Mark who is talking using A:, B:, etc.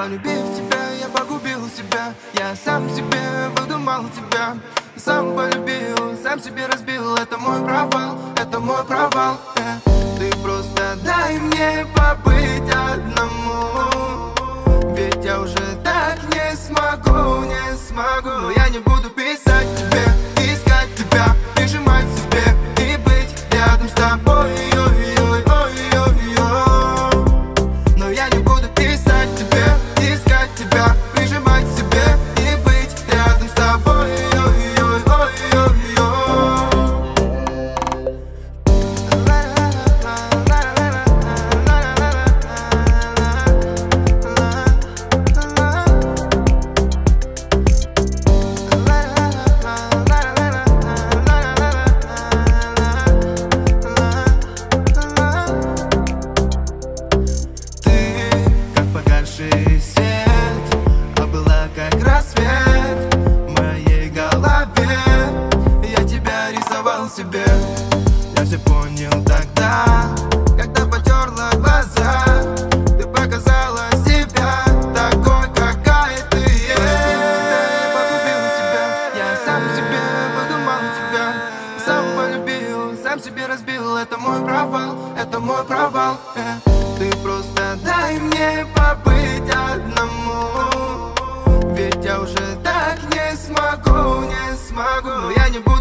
A: Полюбив тебя, я погубил себя. Я сам себе выдумал тебя. Сам полюбил, сам себе разбил. Это мой провал, это мой провал. Ты просто дай мне побыть одному. Ведь я уже так не смогу, не смогу. Но я не буду писать тебе, искать тебя, прижимать к себе и быть рядом с тобой. Но я не буду писать тебе, искать тебя, прижимать к себе и быть рядом с тобой. Свет, а была как рассвет в моей голове. Я тебя рисовал себе. Я все понял тогда, когда потерла глаза. Ты показала себя такой, какая ты есть. Я погубил себя, я сам себе выдумал тебя. Сам полюбил, сам себе разбил. Это мой провал, это мой провал. Ты просто дай мне побыть одному. Ведь я уже так не смогу, не смогу. Но я не буду